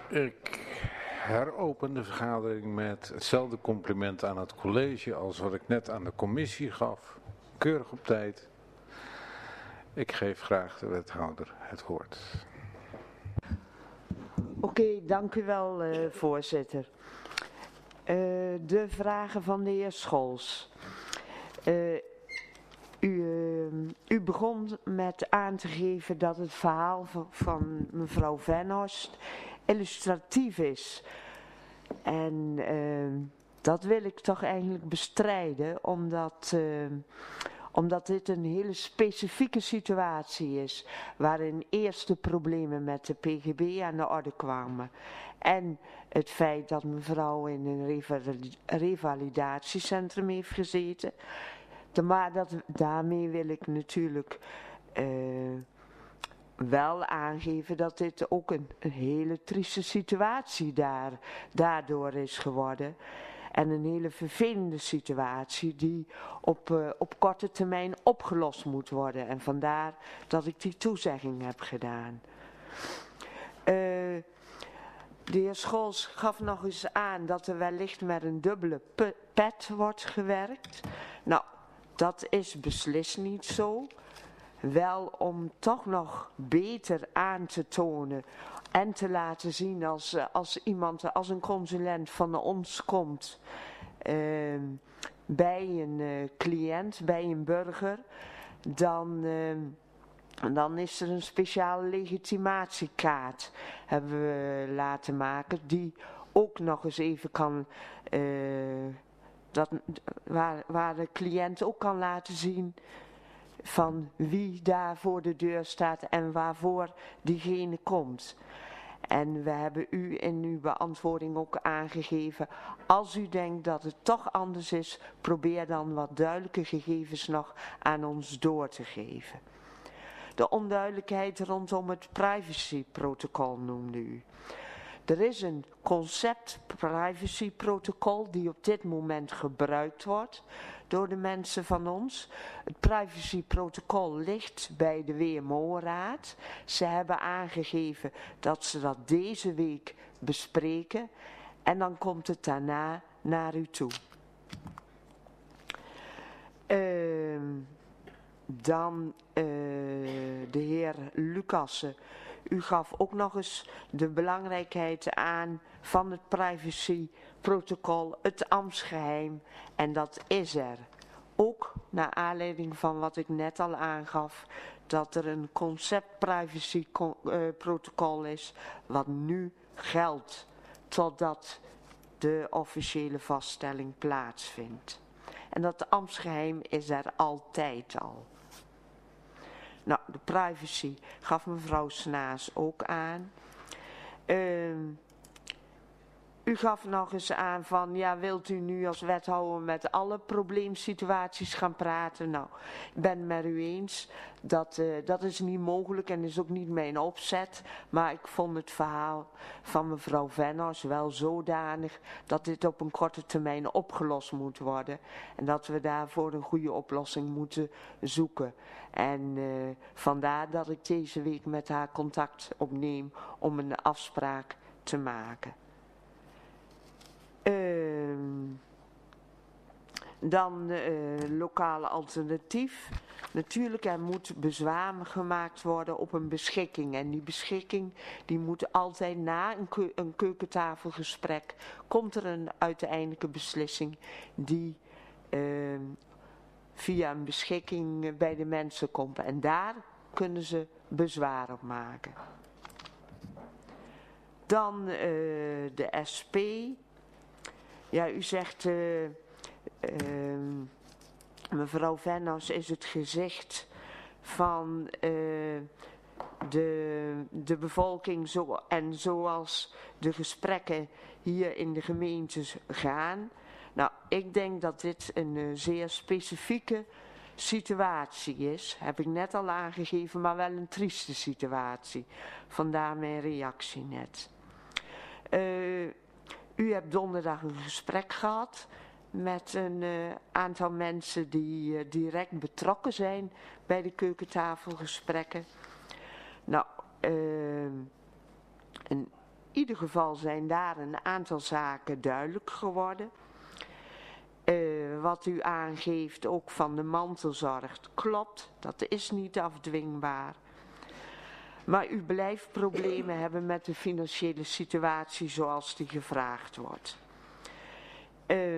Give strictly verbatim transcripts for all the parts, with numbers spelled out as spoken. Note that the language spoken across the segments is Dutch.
Ik heropen de vergadering met hetzelfde compliment aan het college als wat ik net aan de commissie gaf. Keurig op tijd. Ik geef graag de wethouder het woord. Oké, okay, dank u wel, uh, voorzitter. Uh, de vragen van de heer Scholz. Uh, u, uh, u begon met aan te geven dat het verhaal van, van mevrouw Venhorst illustratief is. En uh, dat wil ik toch eigenlijk bestrijden, omdat, uh, omdat dit een hele specifieke situatie is, waarin eerst de problemen met de P G B aan de orde kwamen. En het feit dat mevrouw in een revalidatiecentrum heeft gezeten. Maar dat, daarmee wil ik natuurlijk uh, wel aangeven dat dit ook een, een hele trieste situatie daar, daardoor is geworden. En een hele vervelende situatie die op, uh, op korte termijn opgelost moet worden. En vandaar dat ik die toezegging heb gedaan. Uh, De heer Scholz gaf nog eens aan dat er wellicht met een dubbele pet wordt gewerkt. Nou, dat is beslist niet zo. Wel om toch nog beter aan te tonen en te laten zien als, als iemand, als een consulent van ons komt uh, bij een uh, cliënt, bij een burger, dan... Uh, En dan is er een speciale legitimatiekaart, hebben we laten maken, die ook nog eens even kan, uh, dat, waar, waar de cliënt ook kan laten zien van wie daar voor de deur staat en waarvoor diegene komt. En we hebben u in uw beantwoording ook aangegeven, als u denkt dat het toch anders is, probeer dan wat duidelijke gegevens nog aan ons door te geven. De onduidelijkheid rondom het privacyprotocol noemde u. Er is een concept privacyprotocol die op dit moment gebruikt wordt door de mensen van ons. Het privacyprotocol ligt bij de W M O-raad. Ze hebben aangegeven dat ze dat deze week bespreken en dan komt het daarna naar u toe. Uh, Dan uh, de heer Lucassen. U gaf ook nog eens de belangrijkheid aan van het privacyprotocol, het ambtsgeheim. En dat is er. Ook naar aanleiding van wat ik net al aangaf, dat er een concept privacyprotocol is, wat nu geldt, totdat de officiële vaststelling plaatsvindt. En dat ambtsgeheim is er altijd al. Nou, de privacy gaf mevrouw Snaas ook aan. Uh, u gaf nog eens aan van, ja, wilt u nu als wethouder met alle probleemsituaties gaan praten? Nou, ik ben het met u eens. Dat, uh, dat is niet mogelijk en is ook niet mijn opzet. Maar ik vond het verhaal van mevrouw Venhorst wel zodanig dat dit op een korte termijn opgelost moet worden. En dat we daarvoor een goede oplossing moeten zoeken. En uh, vandaar dat ik deze week met haar contact opneem om een afspraak te maken. Uh, dan uh, lokale alternatief. Natuurlijk, er moet bezwaar gemaakt worden op een beschikking. En die beschikking die moet altijd na een, keu een keukentafelgesprek, komt er een uiteindelijke beslissing die uh, via een beschikking bij de mensen komt. En daar kunnen ze bezwaar op maken. Dan uh, de S P. Ja, u zegt, uh, uh, mevrouw Venhorst is het gezicht van uh, de, de bevolking zo, en zoals de gesprekken hier in de gemeente gaan. Nou, ik denk dat dit een uh, zeer specifieke situatie is. Heb ik net al aangegeven, maar wel een trieste situatie. Vandaar mijn reactie net. Uh, U hebt donderdag een gesprek gehad met een uh, aantal mensen die uh, direct betrokken zijn bij de keukentafelgesprekken. Nou, uh, en ieder geval zijn daar een aantal zaken duidelijk geworden. Uh, wat u aangeeft, ook van de mantelzorg, klopt, dat is niet afdwingbaar. Maar u blijft problemen hebben met de financiële situatie zoals die gevraagd wordt. Uh,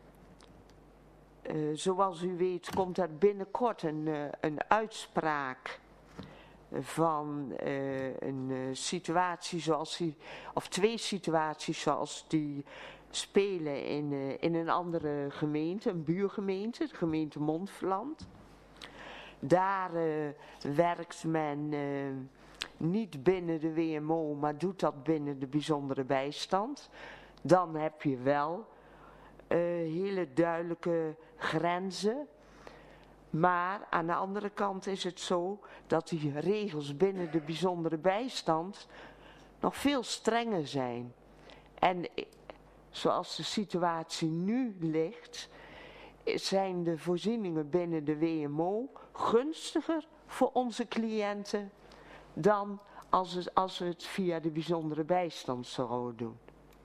uh, zoals u weet komt er binnenkort een, uh, een uitspraak van uh, een uh, situatie zoals die, of twee situaties zoals die spelen in, uh, in een andere gemeente, een buurgemeente, de gemeente Montferland. Daar uh, werkt men uh, niet binnen de W M O, maar doet dat binnen de bijzondere bijstand. Dan heb je wel uh, hele duidelijke grenzen. Maar aan de andere kant is het zo dat die regels binnen de bijzondere bijstand nog veel strenger zijn. En zoals de situatie nu ligt, zijn de voorzieningen binnen de W M O gunstiger voor onze cliënten dan als, het, als we het via de bijzondere bijstand zouden doen.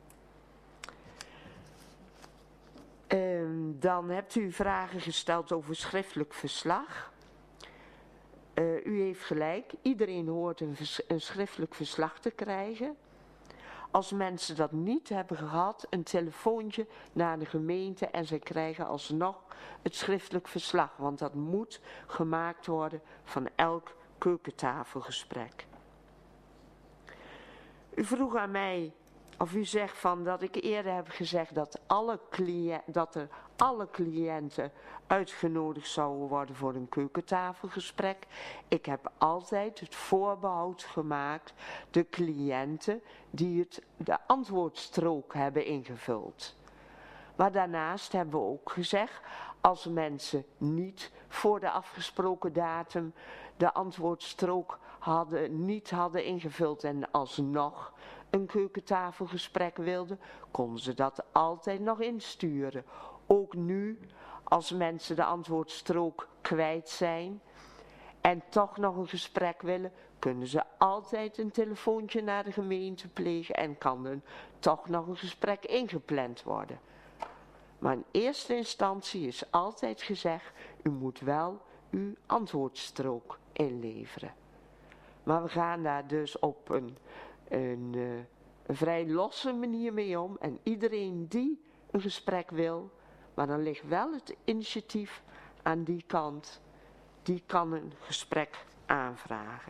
Um, dan hebt u vragen gesteld over schriftelijk verslag. Uh, u heeft gelijk, iedereen hoort een, vers een schriftelijk verslag te krijgen. Als mensen dat niet hebben gehad, een telefoontje naar de gemeente en ze krijgen alsnog het schriftelijk verslag. Want dat moet gemaakt worden van elk keukentafelgesprek. U vroeg aan mij, of u zegt van dat ik eerder heb gezegd dat, alle cliënt, dat er alle cliënten uitgenodigd zouden worden voor een keukentafelgesprek. Ik heb altijd het voorbehoud gemaakt de cliënten die het, de antwoordstrook hebben ingevuld. Maar daarnaast hebben we ook gezegd, als mensen niet voor de afgesproken datum de antwoordstrook hadden, niet hadden ingevuld en alsnog een keukentafelgesprek wilden, konden ze dat altijd nog insturen. Ook nu, als mensen de antwoordstrook kwijt zijn en toch nog een gesprek willen, kunnen ze altijd een telefoontje naar de gemeente plegen en kan er toch nog een gesprek ingepland worden. Maar in eerste instantie is altijd gezegd, u moet wel uw antwoordstrook inleveren. Maar we gaan daar dus op een, een, een vrij losse manier mee om. En iedereen die een gesprek wil, maar dan ligt wel het initiatief aan die kant, die kan een gesprek aanvragen.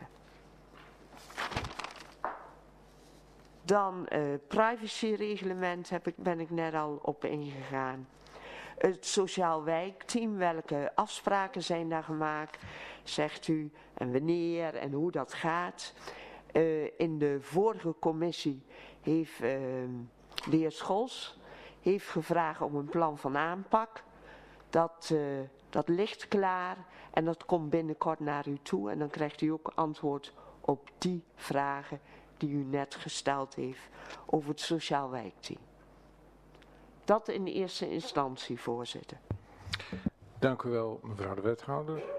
Dan uh, privacyreglement heb ik, ben ik net al op ingegaan. Het sociaal wijkteam, welke afspraken zijn daar gemaakt, zegt u, en wanneer en hoe dat gaat. Uh, in de vorige commissie heeft uh, de heer Scholz heeft gevraagd om een plan van aanpak. Dat, uh, dat ligt klaar en dat komt binnenkort naar u toe en dan krijgt u ook antwoord op die vragen die u net gesteld heeft over het sociaal wijkteam. Dat in eerste instantie, voorzitter. Dank u wel, mevrouw de wethouder.